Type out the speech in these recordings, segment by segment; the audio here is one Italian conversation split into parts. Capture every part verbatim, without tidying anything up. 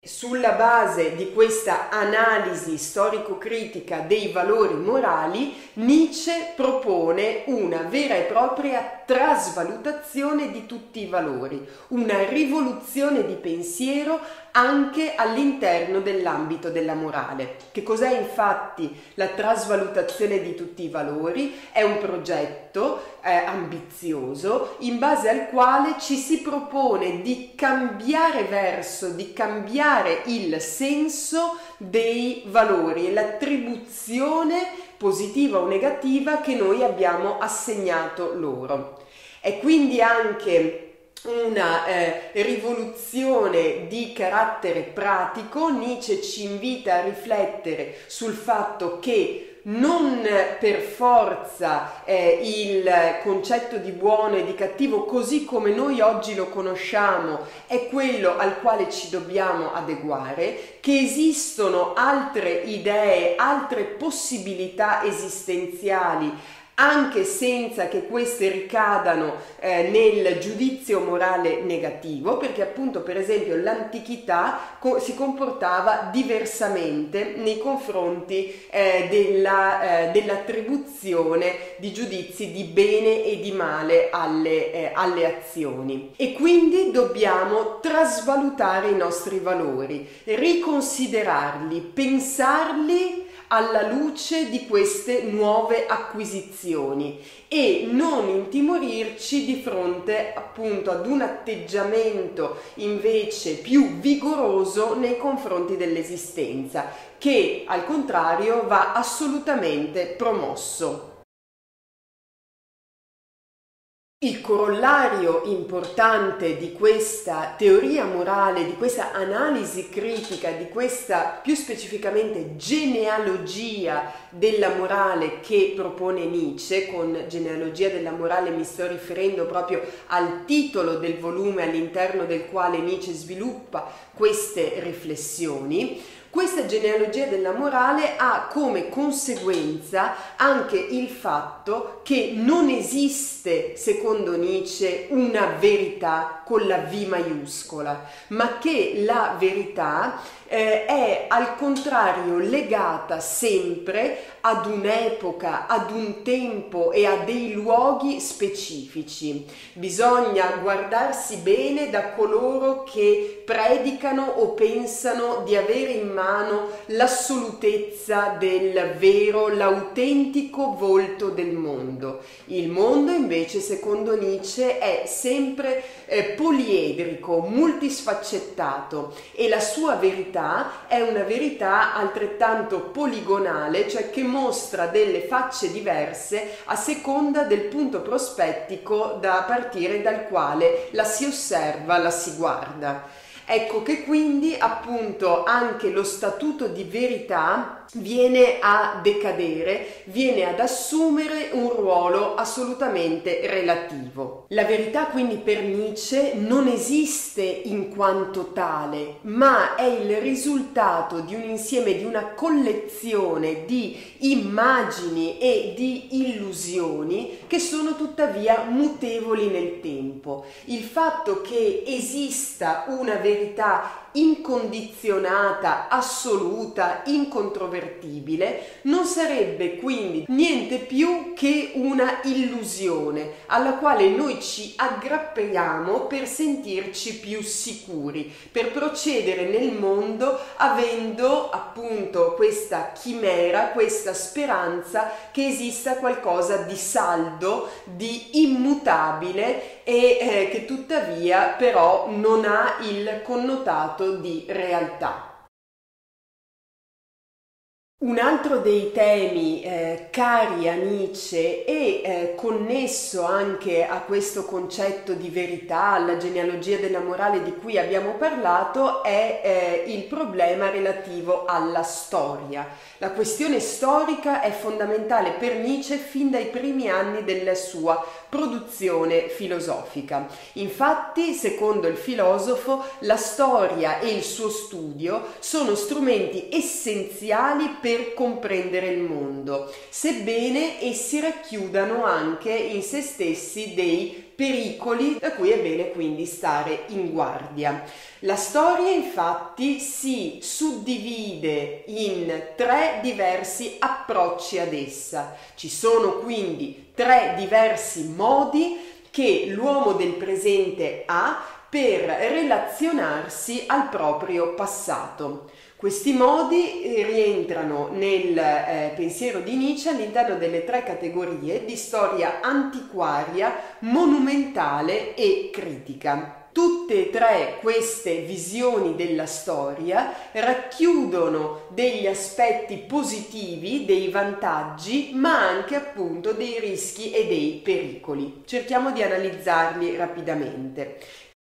Sulla base di questa analisi storico-critica dei valori morali, Nietzsche propone una vera e propria trasvalutazione di tutti i valori, una rivoluzione di pensiero anche all'interno dell'ambito della morale. Che cos'è infatti la trasvalutazione di tutti i valori? È un progetto eh, ambizioso in base al quale ci si propone di cambiare verso, di cambiare il senso dei valori e l'attribuzione positiva o negativa che noi abbiamo assegnato loro. È quindi anche una eh, rivoluzione di carattere pratico. Nietzsche ci invita a riflettere sul fatto che non per forza eh, il concetto di buono e di cattivo, così come noi oggi lo conosciamo, è quello al quale ci dobbiamo adeguare, che esistono altre idee, altre possibilità esistenziali anche senza che queste ricadano eh, nel giudizio morale negativo, perché appunto per esempio l'antichità co- si comportava diversamente nei confronti eh, della, eh, dell'attribuzione di giudizi di bene e di male alle, eh, alle azioni, e quindi dobbiamo trasvalutare i nostri valori, riconsiderarli, pensarli alla luce di queste nuove acquisizioni e non intimorirci di fronte appunto ad un atteggiamento invece più vigoroso nei confronti dell'esistenza, che al contrario va assolutamente promosso. Il corollario importante di questa teoria morale, di questa analisi critica, di questa più specificamente genealogia della morale che propone Nietzsche, con genealogia della morale mi sto riferendo proprio al titolo del volume all'interno del quale Nietzsche sviluppa queste riflessioni. Questa genealogia della morale ha come conseguenza anche il fatto che non esiste, secondo Nietzsche, una verità con la V maiuscola, ma che la verità eh, è al contrario legata sempre ad un'epoca, ad un tempo e a dei luoghi specifici. Bisogna guardarsi bene da coloro che predicano o pensano di avere in mano l'assolutezza del vero, l'autentico volto del mondo. Il mondo invece, secondo Nietzsche, è sempre eh, poliedrico, multisfaccettato, e la sua verità è una verità altrettanto poligonale, cioè che mostra delle facce diverse a seconda del punto prospettico da partire dal quale la si osserva, la si guarda. Ecco che quindi appunto anche lo statuto di verità viene a decadere, viene ad assumere un ruolo assolutamente relativo. La verità quindi per Nietzsche non esiste in quanto tale, ma è il risultato di un insieme, di una collezione di immagini e di illusioni che sono tuttavia mutevoli nel tempo. Il fatto che esista una verità incondizionata, assoluta, incontrovertibile, non sarebbe quindi niente più che una illusione alla quale noi ci aggrappiamo per sentirci più sicuri, per procedere nel mondo avendo appunto questa chimera, questa speranza che esista qualcosa di saldo, di immutabile e eh, che tuttavia però non ha il connotato di realtà. Un altro dei temi eh, cari a Nietzsche e eh, connesso anche a questo concetto di verità, alla genealogia della morale di cui abbiamo parlato, è eh, il problema relativo alla storia. La questione storica è fondamentale per Nietzsche fin dai primi anni della sua produzione filosofica. Infatti, secondo il filosofo, la storia e il suo studio sono strumenti essenziali per per comprendere il mondo, sebbene essi racchiudano anche in se stessi dei pericoli da cui è bene quindi stare in guardia. La storia infatti si suddivide in tre diversi approcci ad essa. Ci sono quindi tre diversi modi che l'uomo del presente ha per relazionarsi al proprio passato. Questi modi rientrano nel eh, pensiero di Nietzsche all'interno delle tre categorie di storia antiquaria, monumentale e critica. Tutte e tre queste visioni della storia racchiudono degli aspetti positivi, dei vantaggi, ma anche appunto dei rischi e dei pericoli. Cerchiamo di analizzarli rapidamente.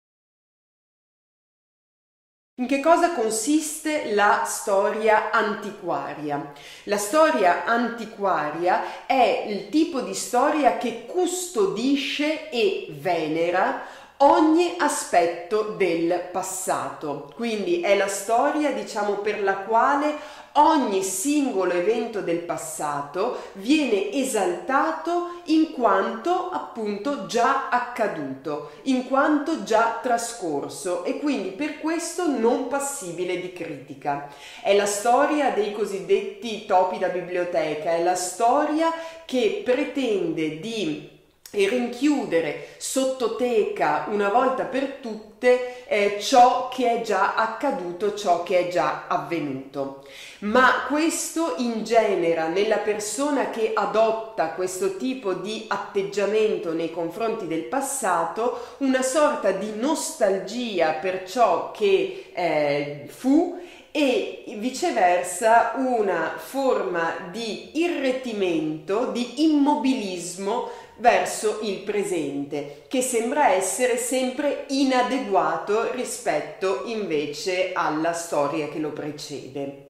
In che cosa consiste la storia antiquaria? La storia antiquaria è il tipo di storia che custodisce e venera ogni aspetto del passato. Quindi è la storia, diciamo, per la quale ogni singolo evento del passato viene esaltato in quanto appunto già accaduto, in quanto già trascorso e quindi per questo non passibile di critica. È la storia dei cosiddetti topi da biblioteca, è la storia che pretende di e rinchiudere sottoteca una volta per tutte eh, ciò che è già accaduto, ciò che è già avvenuto. Ma questo ingenera nella persona che adotta questo tipo di atteggiamento nei confronti del passato una sorta di nostalgia per ciò che eh, fu e viceversa una forma di irretimento, di immobilismo verso il presente, che sembra essere sempre inadeguato rispetto invece alla storia che lo precede.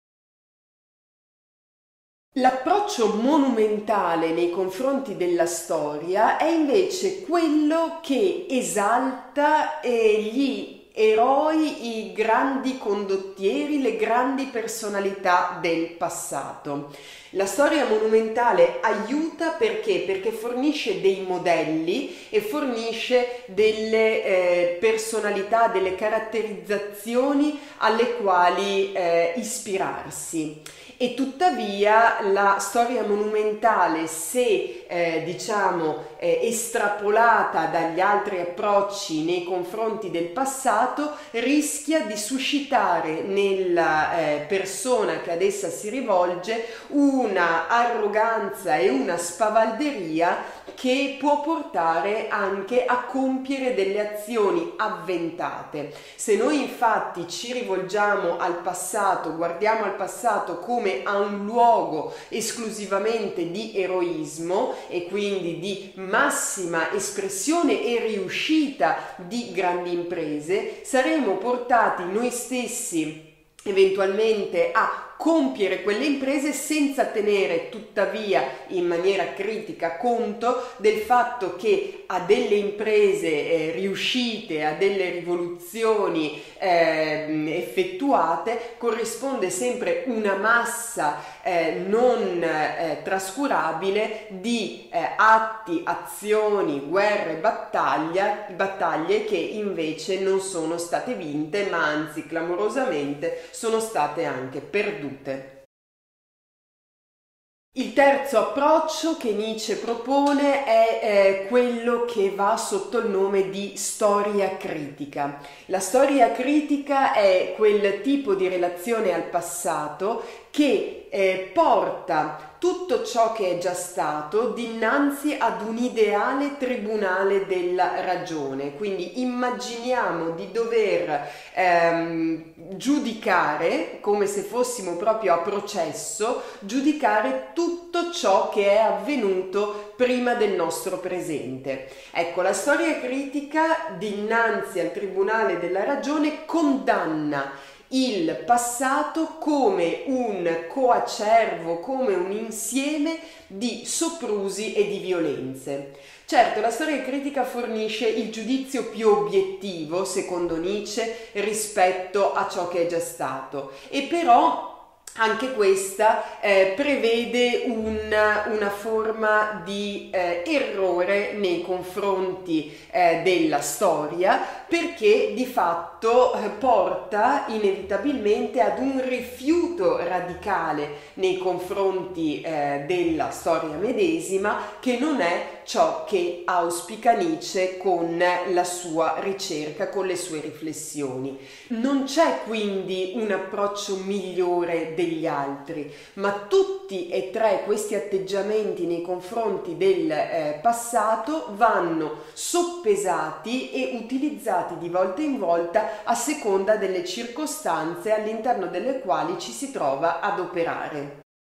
L'approccio monumentale nei confronti della storia è invece quello che esalta eh, gli eroi, i grandi condottieri, le grandi personalità del passato. La storia monumentale aiuta perché? Perché fornisce dei modelli e fornisce delle eh, personalità, delle caratterizzazioni alle quali eh, ispirarsi. E tuttavia la storia monumentale, se eh, diciamo eh, estrapolata dagli altri approcci nei confronti del passato, rischia di suscitare nella eh, persona che ad essa si rivolge una arroganza e una spavalderia che può portare anche a compiere delle azioni avventate. Se noi infatti ci rivolgiamo al passato, guardiamo al passato come a un luogo esclusivamente di eroismo e quindi di massima espressione e riuscita di grandi imprese, saremo portati noi stessi eventualmente a compiere quelle imprese senza tenere tuttavia in maniera critica conto del fatto che a delle imprese eh, riuscite, a delle rivoluzioni eh, effettuate corrisponde sempre una massa eh, non eh, trascurabile di eh, atti, azioni, guerre, battaglia, battaglie che invece non sono state vinte, ma anzi clamorosamente sono state anche perdute. Il terzo approccio che Nietzsche propone è eh, quello che va sotto il nome di storia critica. La storia critica è quel tipo di relazione al passato che eh, porta tutto ciò che è già stato dinanzi ad un ideale tribunale della ragione. Quindi immaginiamo di dover ehm, giudicare, come se fossimo proprio a processo, giudicare tutto ciò che è avvenuto prima del nostro presente. Ecco, la storia critica dinanzi al tribunale della ragione condanna il passato come un coacervo, come un insieme di soprusi e di violenze. Certo, la storia critica fornisce il giudizio più obiettivo, secondo Nietzsche, rispetto a ciò che è già stato, e però anche questa eh, prevede un, una forma di eh, errore nei confronti eh, della storia, perché di fatto eh, porta inevitabilmente ad un rifiuto radicale nei confronti eh, della storia medesima, che non è ciò che auspica Nietzsche con la sua ricerca, con le sue riflessioni. Non c'è quindi un approccio migliore degli altri, ma tutti e tre questi atteggiamenti nei confronti del eh, passato vanno soppesati e utilizzati di volta in volta a seconda delle circostanze all'interno delle quali ci si trova ad operare.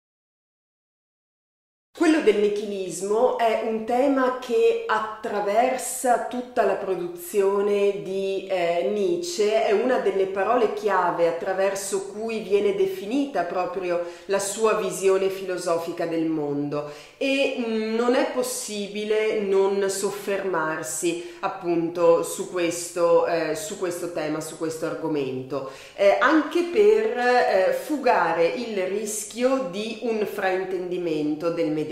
Quello del nichilismo è un tema che attraversa tutta la produzione di eh, Nietzsche, è una delle parole chiave attraverso cui viene definita proprio la sua visione filosofica del mondo, e mh, non è possibile non soffermarsi appunto su questo, eh, su questo tema, su questo argomento, eh, anche per eh, fugare il rischio di un fraintendimento del medesimo.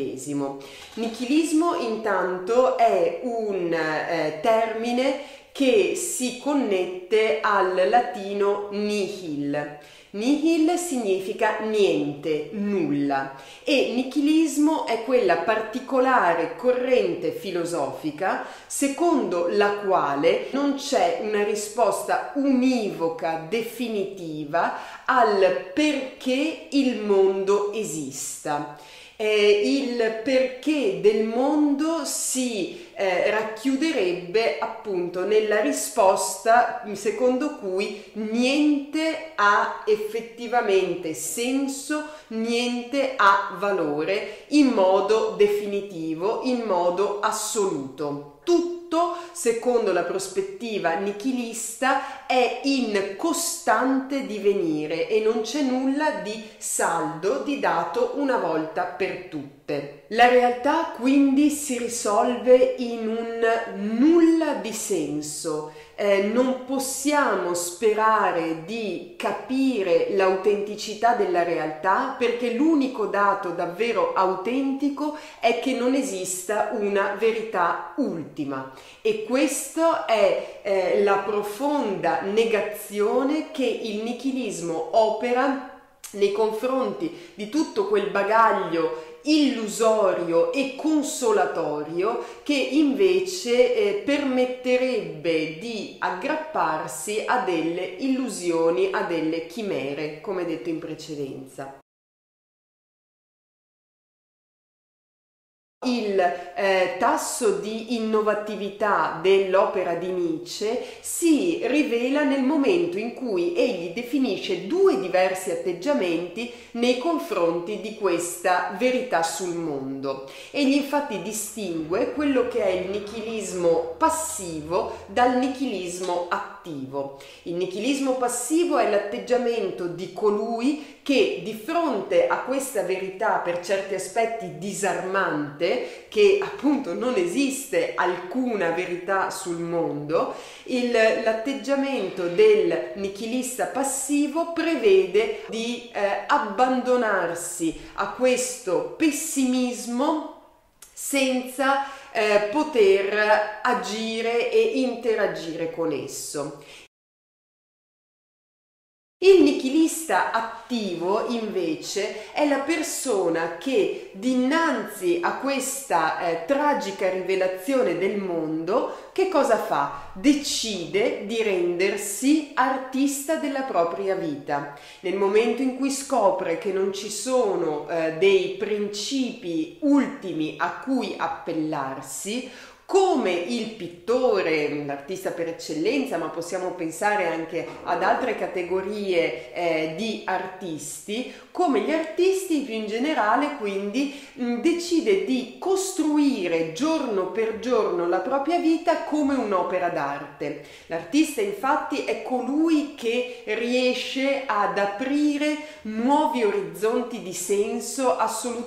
Nichilismo intanto è un eh, termine che si connette al latino nihil. Nihil significa niente, nulla, e nichilismo è quella particolare corrente filosofica secondo la quale non c'è una risposta univoca, definitiva al perché il mondo esista. Eh, il perché del mondo si eh, racchiuderebbe appunto nella risposta secondo cui niente ha effettivamente senso, niente ha valore in modo definitivo, in modo assoluto. Tutto, secondo la prospettiva nichilista, è in costante divenire e non c'è nulla di saldo, di dato una volta per tutte. La realtà quindi si risolve in un nulla di senso. Eh, non possiamo sperare di capire l'autenticità della realtà, perché l'unico dato davvero autentico è che non esista una verità ultima, e questa è eh, la profonda negazione che il nichilismo opera nei confronti di tutto quel bagaglio illusorio e consolatorio che invece eh, permetterebbe di aggrapparsi a delle illusioni, a delle chimere, come detto in precedenza. Il eh, tasso di innovatività dell'opera di Nietzsche si rivela nel momento in cui egli definisce due diversi atteggiamenti nei confronti di questa verità sul mondo. Egli infatti distingue quello che è il nichilismo passivo dal nichilismo attivo. Il nichilismo passivo è l'atteggiamento di colui che di fronte a questa verità per certi aspetti disarmante, che appunto non esiste alcuna verità sul mondo, il, l'atteggiamento del nichilista passivo prevede di eh, abbandonarsi a questo pessimismo senza eh, poter agire e interagire con esso. Il nichilista attivo invece è la persona che dinanzi a questa eh, tragica rivelazione del mondo, che cosa fa? Decide di rendersi artista della propria vita. Nel momento in cui scopre che non ci sono eh, dei principi ultimi a cui appellarsi, come il pittore, l'artista per eccellenza, ma possiamo pensare anche ad altre categorie eh, di artisti, come gli artisti più in generale, quindi mh, decide di costruire giorno per giorno la propria vita come un'opera d'arte. L'artista infatti è colui che riesce ad aprire nuovi orizzonti di senso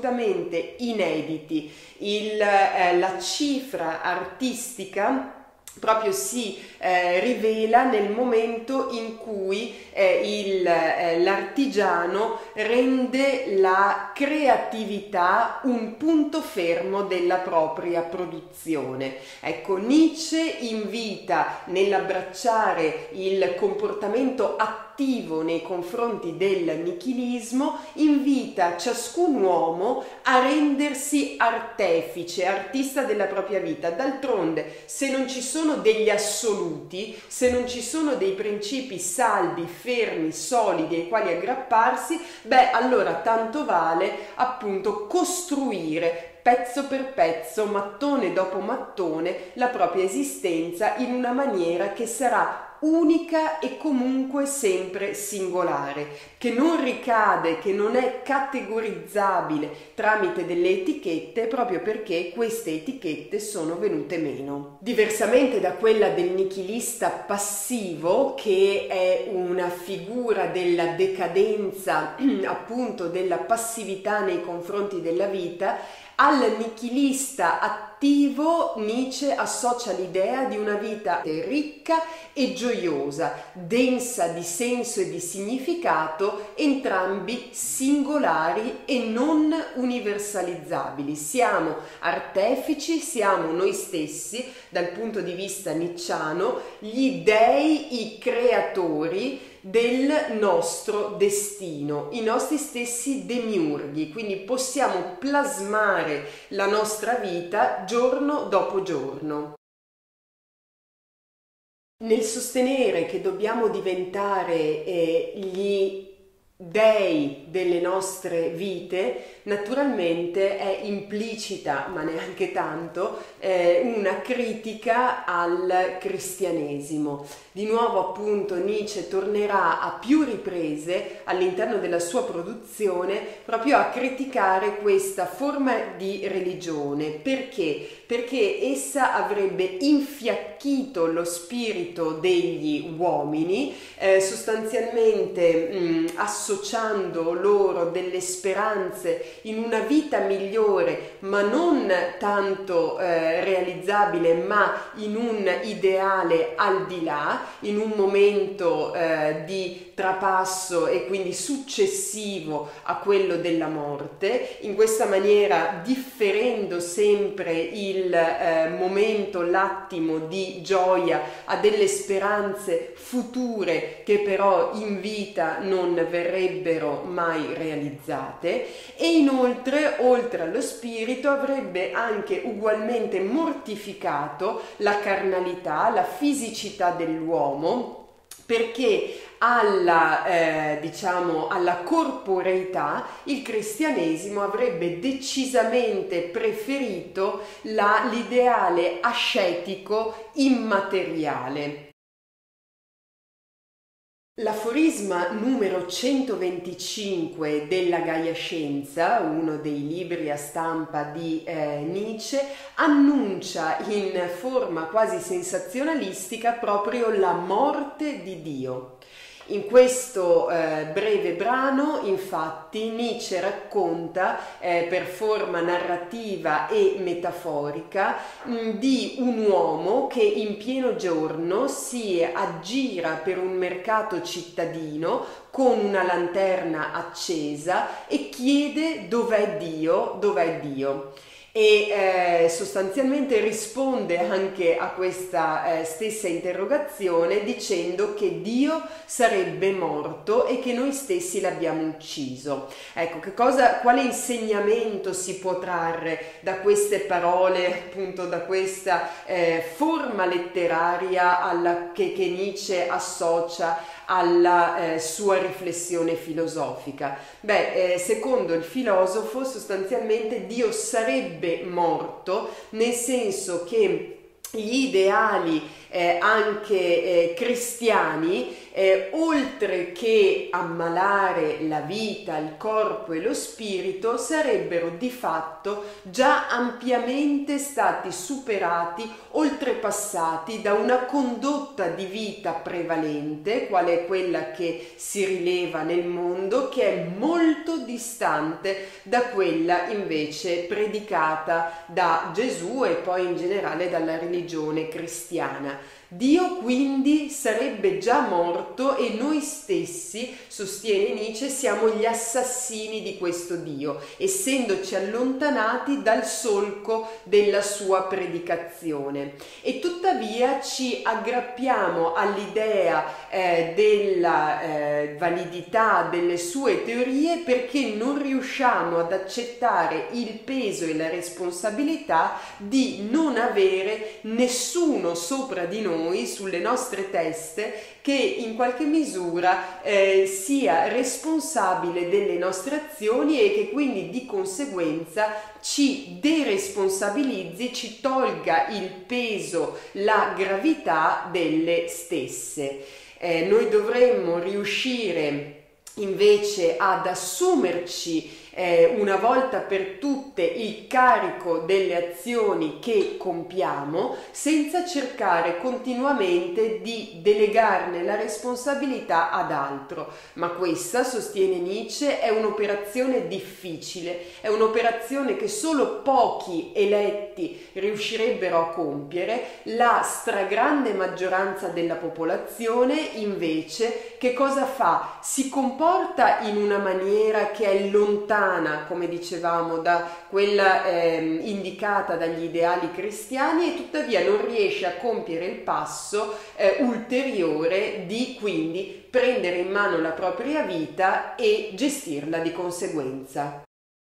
assolutamente inediti. Il, eh, la cifra artistica proprio si eh, rivela nel momento in cui eh, il, eh, l'artigiano rende la creatività un punto fermo della propria produzione. Ecco, Nietzsche invita nell'abbracciare il comportamento attivo nei confronti del nichilismo, invita ciascun uomo a rendersi artefice, artista della propria vita. D'altronde, se non ci sono degli assoluti, se non ci sono dei principi saldi, fermi, solidi ai quali aggrapparsi, beh, allora tanto vale appunto costruire pezzo per pezzo, mattone dopo mattone, la propria esistenza in una maniera che sarà unica e comunque sempre singolare, che non ricade, che non è categorizzabile tramite delle etichette, proprio perché queste etichette sono venute meno. Diversamente da quella del nichilista passivo, che è una figura della decadenza, appunto della passività nei confronti della vita, al nichilista attivo Nietzsche associa l'idea di una vita ricca e gioiosa, densa di senso e di significato, entrambi singolari e non universalizzabili. Siamo artefici, siamo noi stessi, dal punto di vista nietzschiano, gli dei, i creatori del nostro destino, i nostri stessi demiurghi, quindi possiamo plasmare la nostra vita giorno dopo giorno. Nel sostenere che dobbiamo diventare eh, gli dei delle nostre vite, naturalmente è implicita, ma neanche tanto, eh, una critica al cristianesimo. Di nuovo appunto Nietzsche tornerà a più riprese all'interno della sua produzione proprio a criticare questa forma di religione. Perché? Perché essa avrebbe infiacchito lo spirito degli uomini, eh, sostanzialmente mh, associando loro delle speranze in una vita migliore, ma non tanto eh, realizzabile, ma in un ideale al di là, in un momento eh, di trapasso e quindi successivo a quello della morte, in questa maniera differendo sempre il eh, momento, l'attimo di gioia a delle speranze future che però in vita non verrebbero mai realizzate. E inoltre, oltre allo spirito, avrebbe anche ugualmente mortificato la carnalità, la fisicità dell'uomo, perché alla, eh, diciamo, alla corporeità il cristianesimo avrebbe decisamente preferito la, l'ideale ascetico immateriale. L'aforisma numero centoventicinque della Gaia Scienza, uno dei libri a stampa di eh, Nietzsche, annuncia in forma quasi sensazionalistica proprio la morte di Dio. In questo eh, breve brano, infatti, Nietzsche racconta eh, per forma narrativa e metaforica mh, di un uomo che in pieno giorno si aggira per un mercato cittadino con una lanterna accesa e chiede dov'è Dio, dov'è Dio. E eh, sostanzialmente risponde anche a questa eh, stessa interrogazione dicendo che Dio sarebbe morto e che noi stessi l'abbiamo ucciso. Ecco, che cosa, quale insegnamento si può trarre da queste parole, appunto da questa eh, forma letteraria alla, che, che Nietzsche associa alla eh, sua riflessione filosofica? Beh, eh, secondo il filosofo sostanzialmente Dio sarebbe morto, nel senso che gli ideali eh, anche eh, cristiani, eh, oltre che ammalare la vita, il corpo e lo spirito, sarebbero di fatto già ampiamente stati superati, oltrepassati da una condotta di vita prevalente, quale è quella che si rileva nel mondo, che è molto distante da quella invece predicata da Gesù e poi in generale dalla religione religione cristiana. Dio quindi sarebbe già morto e noi stessi, sostiene Nietzsche, siamo gli assassini di questo Dio, essendoci allontanati dal solco della sua predicazione. E tuttavia ci aggrappiamo all'idea eh, della eh, validità delle sue teorie perché non riusciamo ad accettare il peso e la responsabilità di non avere nessuno sopra di noi, sulle nostre teste, che in qualche misura eh, sia responsabile delle nostre azioni e che quindi di conseguenza ci deresponsabilizzi, ci tolga il peso, la gravità delle stesse. Eh, noi dovremmo riuscire invece ad assumerci eh, una volta per tutte il carico delle azioni che compiamo, senza cercare continuamente di delegarne la responsabilità ad altro. Ma questa, sostiene Nietzsche, è un'operazione difficile, è un'operazione che solo pochi eletti riuscirebbero a compiere. La stragrande maggioranza della popolazione invece che cosa fa? Si comporta in una maniera che è lontana, come dicevamo, da quella eh, indicata dagli ideali cristiani, e tuttavia non riesce a compiere il passo eh, ulteriore di quindi prendere in mano la propria vita e gestirla di conseguenza.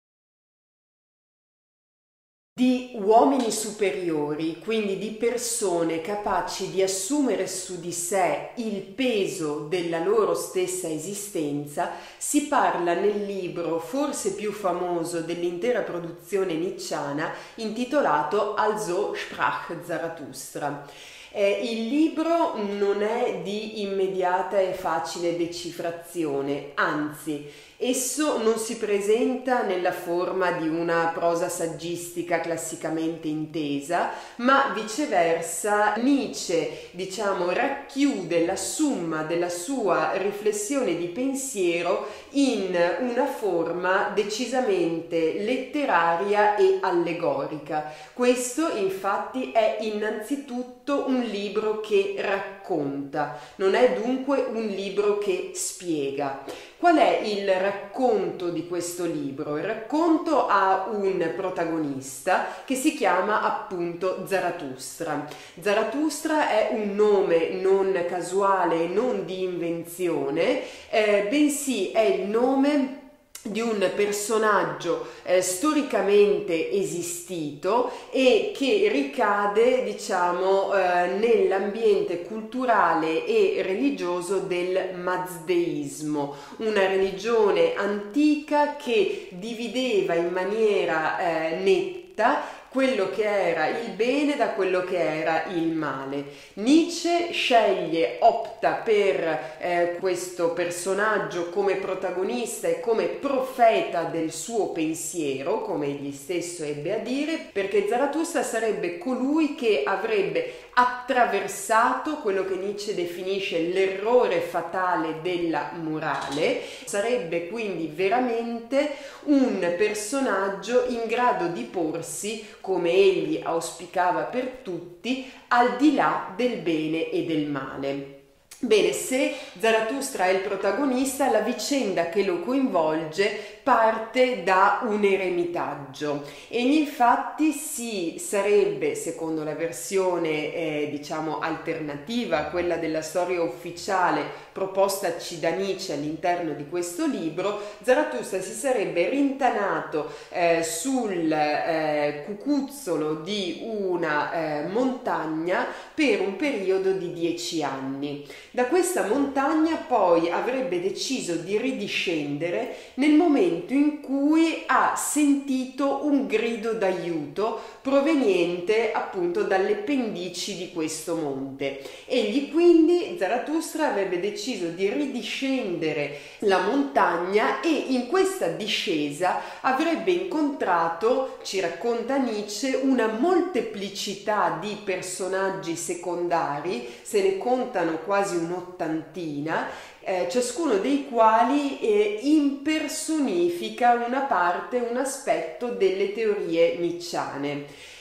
Di uomini superiori, quindi di persone capaci di assumere su di sé il peso della loro stessa esistenza, si parla nel libro forse più famoso dell'intera produzione nietzschiana, intitolato Also sprach Zarathustra. Eh, il libro non è di immediata e facile decifrazione, anzi, esso non si presenta nella forma di una prosa saggistica classicamente intesa, ma viceversa Nietzsche, diciamo, racchiude la summa della sua riflessione di pensiero in una forma decisamente letteraria e allegorica. Questo infatti è innanzitutto un libro che racconta, non è dunque un libro che spiega. Qual è il racconto di questo libro? Il racconto ha un protagonista che si chiama appunto Zarathustra. Zarathustra è un nome non casuale, non di invenzione, eh, bensì è il nome di un personaggio eh, storicamente esistito e che ricade, diciamo, eh, nell'ambiente culturale e religioso del mazdeismo, una religione antica che divideva in maniera eh, netta quello che era il bene da quello che era il male. Nietzsche sceglie, opta per eh, questo personaggio come protagonista e come profeta del suo pensiero, come egli stesso ebbe a dire, perché Zarathustra sarebbe colui che avrebbe attraversato quello che Nietzsche definisce l'errore fatale della morale, sarebbe quindi veramente un personaggio in grado di porsi, come egli auspicava per tutti, al di là del bene e del male. Bene, se Zarathustra è il protagonista, la vicenda che lo coinvolge parte da un eremitaggio. Egli infatti si sarebbe, secondo la versione eh, diciamo alternativa, quella della storia ufficiale propostaci da Nietzsche all'interno di questo libro, Zarathustra si sarebbe rintanato eh, sul eh, cucuzzolo di una eh, montagna per un periodo di dieci anni. Da questa montagna poi avrebbe deciso di ridiscendere nel momento in cui ha sentito un grido d'aiuto proveniente appunto dalle pendici di questo monte. Egli quindi, Zarathustra, avrebbe deciso di ridiscendere la montagna e in questa discesa avrebbe incontrato, ci racconta Nietzsche, una molteplicità di personaggi secondari, se ne contano quasi un'ottantina, Eh, ciascuno dei quali eh, impersonifica una parte, un aspetto delle teorie nietzschiane.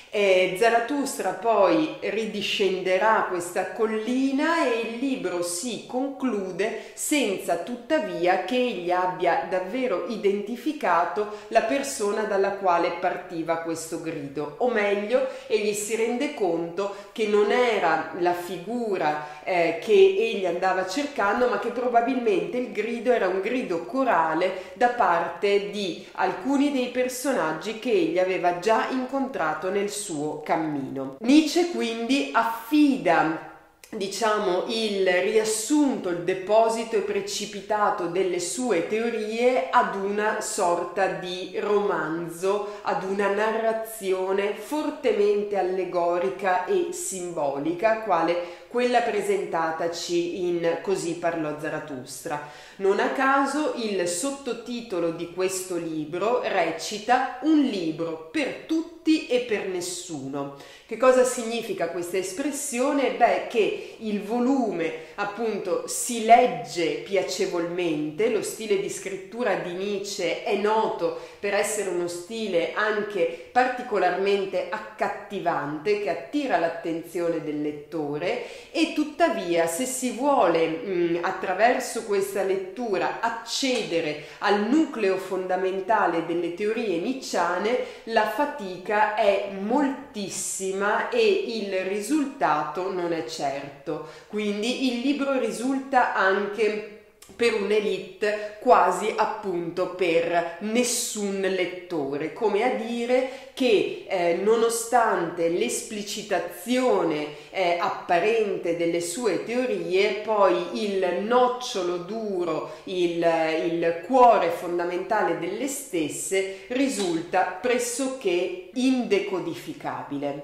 E Zarathustra poi ridiscenderà questa collina e il libro si conclude senza tuttavia che egli abbia davvero identificato la persona dalla quale partiva questo grido, o meglio, egli si rende conto che non era la figura eh, che egli andava cercando, ma che probabilmente il grido era un grido corale da parte di alcuni dei personaggi che egli aveva già incontrato nel suo cammino. Nietzsche quindi affida, diciamo, il riassunto, il deposito e precipitato delle sue teorie ad una sorta di romanzo, ad una narrazione fortemente allegorica e simbolica, quale quella presentataci in Così parlò Zarathustra. Non a caso il sottotitolo di questo libro recita Un libro per tutti e per nessuno. Che cosa significa questa espressione? Beh, che il volume appunto si legge piacevolmente, lo stile di scrittura di Nietzsche è noto per essere uno stile anche particolarmente accattivante che attira l'attenzione del lettore, e tuttavia se si vuole mh, attraverso questa lettura accedere al nucleo fondamentale delle teorie nietzschiane, la fatica è moltissima e il risultato non è certo. Quindi il libro risulta anche per un'elite quasi appunto per nessun lettore, come a dire che eh, nonostante l'esplicitazione eh, apparente delle sue teorie, poi il nocciolo duro, il, il cuore fondamentale delle stesse risulta pressoché indecodificabile.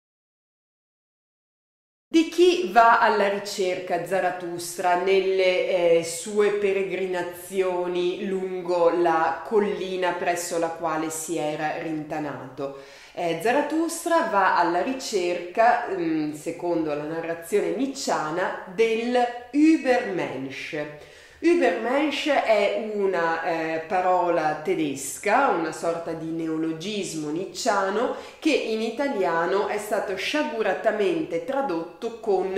Di chi va alla ricerca Zarathustra nelle eh, sue peregrinazioni lungo la collina presso la quale si era rintanato? Eh, Zarathustra va alla ricerca, mh, secondo la narrazione nietzschiana, del Übermensch. Übermensch è una eh, parola tedesca, una sorta di neologismo nietzschiano che in italiano è stato sciaguratamente tradotto con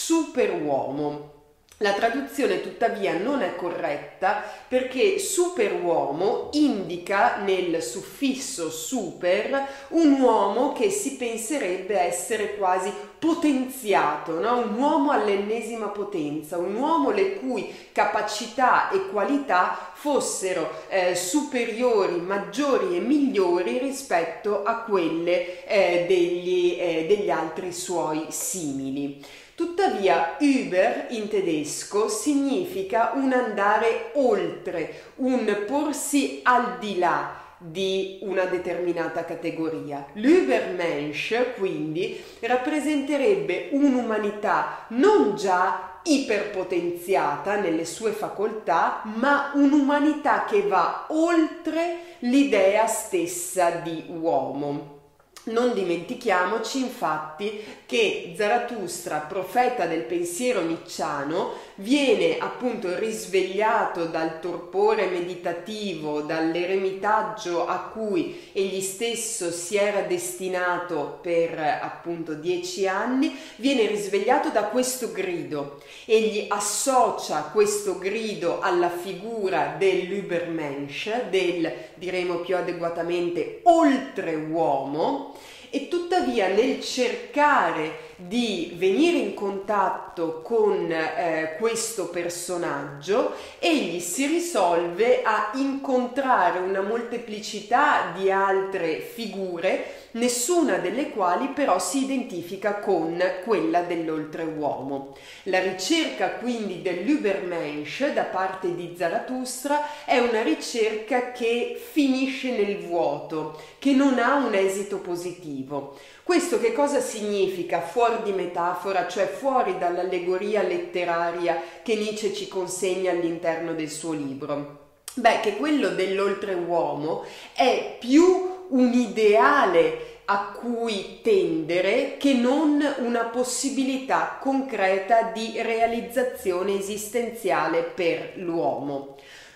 superuomo. La traduzione tuttavia non è corretta perché superuomo indica nel suffisso super un uomo che si penserebbe essere quasi potenziato, no? Un uomo all'ennesima potenza, un uomo le cui capacità e qualità fossero eh, superiori, maggiori e migliori rispetto a quelle eh, degli, eh, degli altri suoi simili. Tuttavia, über in tedesco significa un andare oltre, un porsi al di là di una determinata categoria. L'Übermensch quindi rappresenterebbe un'umanità non già iperpotenziata nelle sue facoltà, ma un'umanità che va oltre l'idea stessa di uomo. Non dimentichiamoci infatti che Zarathustra, profeta del pensiero nietzschiano, viene appunto risvegliato dal torpore meditativo, dall'eremitaggio a cui egli stesso si era destinato per appunto dieci anni, viene risvegliato da questo grido. Egli associa questo grido alla figura dell'Übermensch, del, diremo più adeguatamente, oltreuomo, e tuttavia nel cercare di venire in contatto con eh, questo personaggio, egli si risolve a incontrare una molteplicità di altre figure, nessuna delle quali però si identifica con quella dell'oltreuomo. La ricerca quindi dell'Übermensch da parte di Zarathustra è una ricerca che finisce nel vuoto, che non ha un esito positivo. Questo che cosa significa fuori di metafora, cioè fuori dall'allegoria letteraria che Nietzsche ci consegna all'interno del suo libro? Beh, che quello dell'oltreuomo è più un ideale a cui tendere che non una possibilità concreta di realizzazione esistenziale per l'uomo.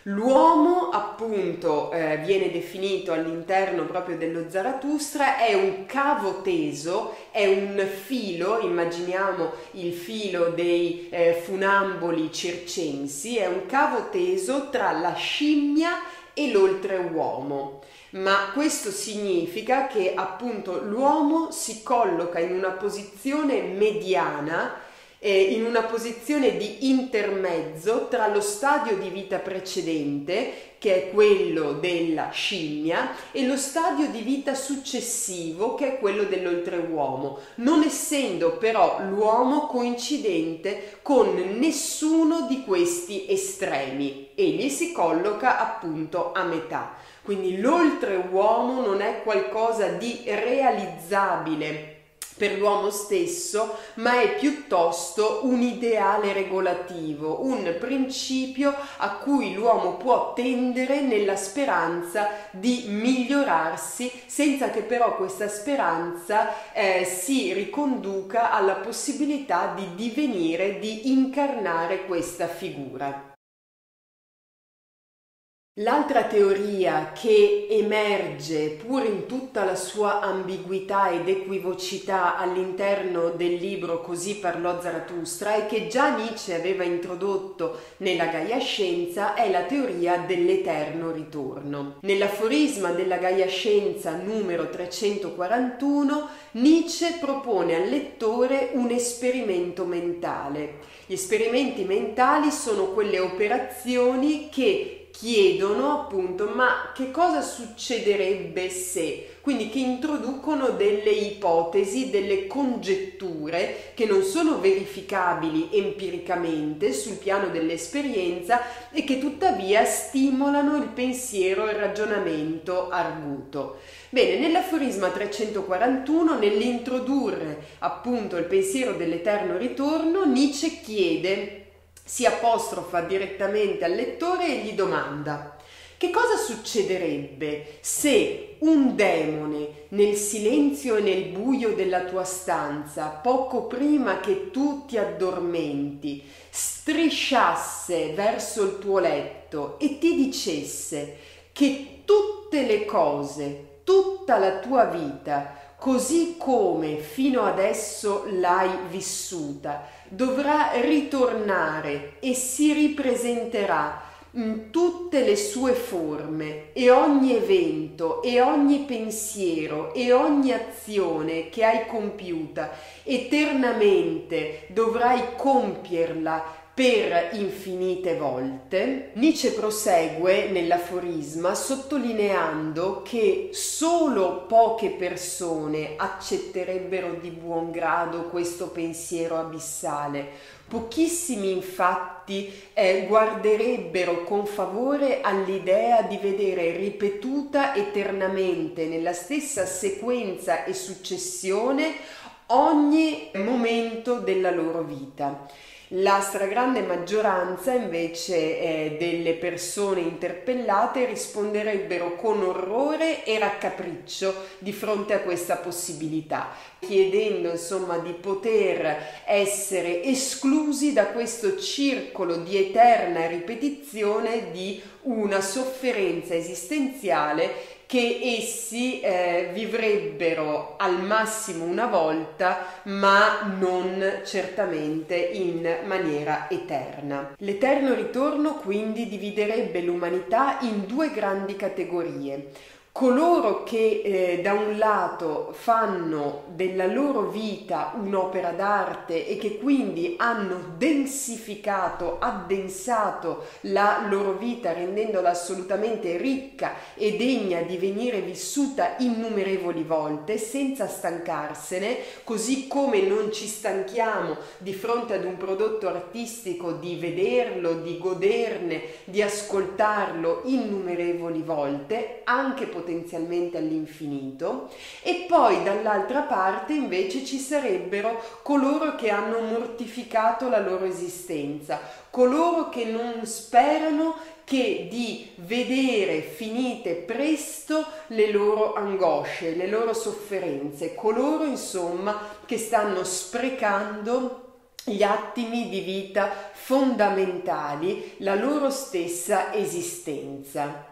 L'uomo, appunto, eh, viene definito all'interno proprio dello Zarathustra, è un cavo teso, è un filo, immaginiamo il filo dei eh, funamboli circensi, è un cavo teso tra la scimmia e l'oltreuomo. Ma questo significa che appunto l'uomo si colloca in una posizione mediana, eh, in una posizione di intermezzo tra lo stadio di vita precedente, che è quello della scimmia, e lo stadio di vita successivo, che è quello dell'oltreuomo, non essendo però l'uomo coincidente con nessuno di questi estremi. Egli si colloca appunto a metà. Quindi l'oltreuomo non è qualcosa di realizzabile per l'uomo stesso, ma è piuttosto un ideale regolativo, un principio a cui l'uomo può tendere nella speranza di migliorarsi, senza che però questa speranza eh, si riconduca alla possibilità di divenire, di incarnare questa figura. L'altra teoria che emerge, pur in tutta la sua ambiguità ed equivocità, all'interno del libro Così parlò Zarathustra, e che già Nietzsche aveva introdotto nella Gaia Scienza, è la teoria dell'eterno ritorno. Nell'aforisma della Gaia Scienza numero trecentoquarantuno, Nietzsche propone al lettore un esperimento mentale. Gli esperimenti mentali sono quelle operazioni che chiedono appunto ma che cosa succederebbe se, quindi che introducono delle ipotesi, delle congetture che non sono verificabili empiricamente sul piano dell'esperienza e che tuttavia stimolano il pensiero e il ragionamento arguto. Bene, nell'aforisma trecentoquarantuno, nell'introdurre appunto il pensiero dell'eterno ritorno, Nietzsche chiede, si apostrofa direttamente al lettore e gli domanda: che cosa succederebbe se un demone nel silenzio e nel buio della tua stanza, poco prima che tu ti addormenti, strisciasse verso il tuo letto e ti dicesse che tutte le cose, tutta la tua vita, così come fino adesso l'hai vissuta, dovrà ritornare e si ripresenterà in tutte le sue forme, e ogni evento e ogni pensiero e ogni azione che hai compiuta eternamente dovrai compierla per infinite volte. Nietzsche prosegue nell'aforisma sottolineando che solo poche persone accetterebbero di buon grado questo pensiero abissale. Pochissimi infatti eh, guarderebbero con favore all'idea di vedere ripetuta eternamente nella stessa sequenza e successione ogni momento della loro vita. La stragrande maggioranza invece eh, delle persone interpellate risponderebbero con orrore e raccapriccio di fronte a questa possibilità, chiedendo insomma di poter essere esclusi da questo circolo di eterna ripetizione di una sofferenza esistenziale che essi eh, vivrebbero al massimo una volta, ma non certamente in maniera eterna. L'eterno ritorno quindi dividerebbe l'umanità in due grandi categorie: coloro che eh, da un lato fanno della loro vita un'opera d'arte e che quindi hanno densificato, addensato la loro vita, rendendola assolutamente ricca e degna di venire vissuta innumerevoli volte senza stancarsene, così come non ci stanchiamo di fronte ad un prodotto artistico di vederlo, di goderne, di ascoltarlo innumerevoli volte, anche potenzialmente potenzialmente all'infinito. E poi dall'altra parte invece ci sarebbero coloro che hanno mortificato la loro esistenza, coloro che non sperano che di vedere finite presto le loro angosce, le loro sofferenze, coloro insomma che stanno sprecando gli attimi di vita fondamentali, la loro stessa esistenza.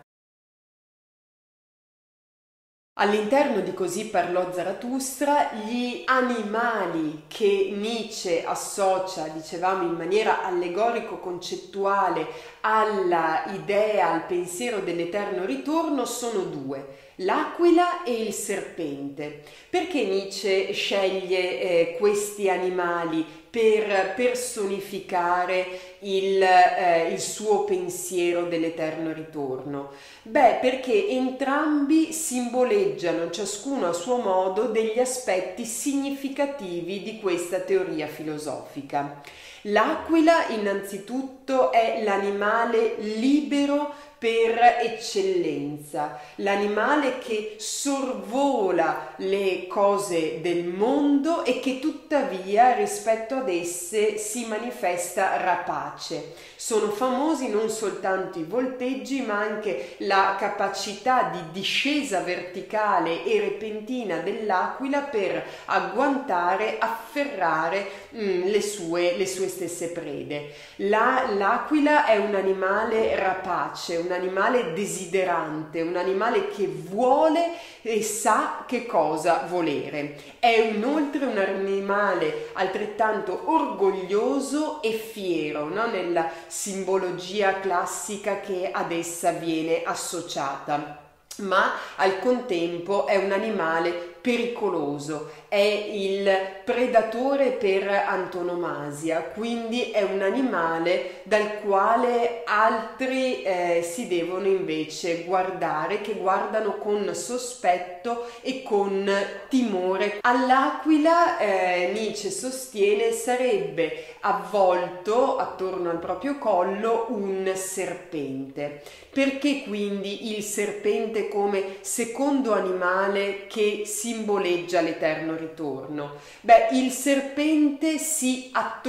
All'interno di Così parlò Zarathustra, gli animali che Nietzsche associa, dicevamo in maniera allegorico-concettuale, alla idea, al pensiero dell'eterno ritorno sono due: l'aquila e il serpente. Perché Nietzsche sceglie eh, questi animali per personificare il, eh, il suo pensiero dell'eterno ritorno? Beh, perché entrambi simboleggiano, ciascuno a suo modo, degli aspetti significativi di questa teoria filosofica. L'aquila, innanzitutto, è l'animale libero per eccellenza, l'animale che sorvola le cose del mondo e che tuttavia rispetto ad esse si manifesta rapace. Sono famosi non soltanto i volteggi, ma anche la capacità di discesa verticale e repentina dell'aquila per agguantare, afferrare mh, le, sue, le sue stesse prede. La, l'aquila è un animale rapace, un animale desiderante, un animale che vuole e sa che cosa volere. È inoltre un animale altrettanto orgoglioso e fiero, no? Nella simbologia classica che ad essa viene associata, ma al contempo è un animale pericoloso, è il predatore per antonomasia, quindi è un animale dal quale altri eh, si devono invece guardare, che guardano con sospetto e con timore. All'aquila eh, Nietzsche sostiene sarebbe avvolto attorno al proprio collo un serpente. Perché quindi il serpente come secondo animale che simboleggia l'eterno ritorno? Beh, il serpente si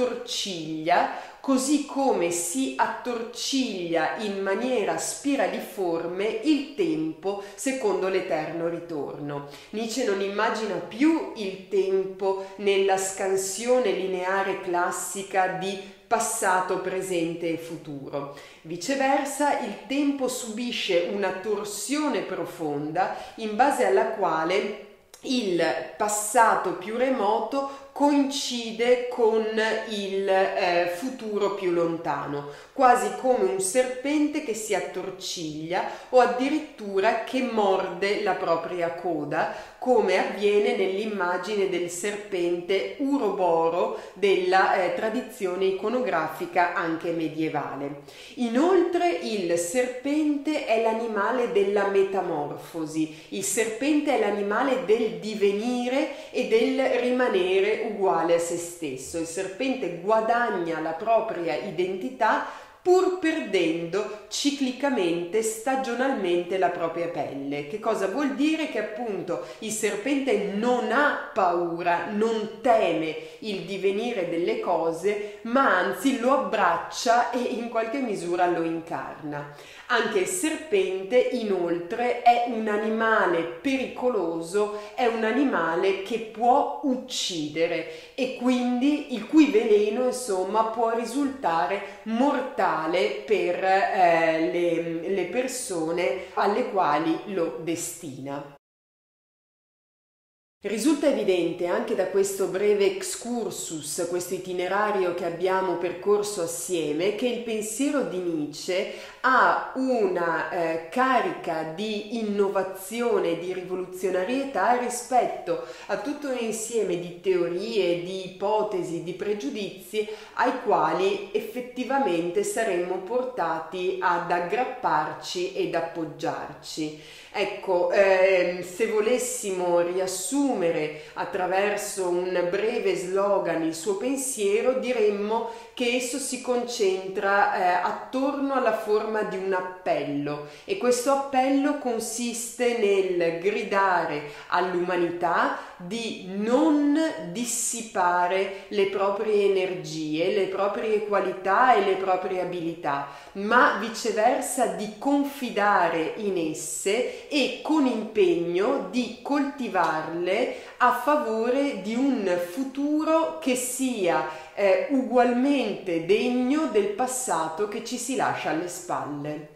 attorciglia così come si attorciglia in maniera spiraliforme il tempo secondo l'eterno ritorno. Nietzsche non immagina più il tempo nella scansione lineare classica di passato, presente e futuro. Viceversa, il tempo subisce una torsione profonda in base alla quale il passato più remoto coincide con il eh, futuro più lontano, quasi come un serpente che si attorciglia o addirittura che morde la propria coda, come avviene nell'immagine del serpente uroboro della eh, tradizione iconografica anche medievale. Inoltre il serpente è l'animale della metamorfosi, il serpente è l'animale del divenire e del rimanere uguale a se stesso. Il serpente guadagna la propria identità pur perdendo ciclicamente, stagionalmente la propria pelle. Che cosa vuol dire? Che appunto il serpente non ha paura, non teme il divenire delle cose, ma anzi lo abbraccia e in qualche misura lo incarna. Anche il serpente inoltre è un animale pericoloso, è un animale che può uccidere e quindi il cui veleno insomma può risultare mortale per eh, le, le persone alle quali lo destina. Risulta evidente anche da questo breve excursus, questo itinerario che abbiamo percorso assieme, che il pensiero di Nietzsche ha una eh, carica di innovazione, di rivoluzionarietà rispetto a tutto un insieme di teorie, di ipotesi, di pregiudizi ai quali effettivamente saremmo portati ad aggrapparci ed appoggiarci. Ecco, eh, se volessimo riassumere attraverso un breve slogan il suo pensiero, diremmo che esso si concentra eh, attorno alla forma di un appello, e questo appello consiste nel gridare all'umanità di non dissipare le proprie energie, le proprie qualità e le proprie abilità, ma viceversa di confidare in esse e con impegno di coltivarle spalle a favore di un futuro che sia eh, ugualmente degno del passato che ci si lascia alle spalle.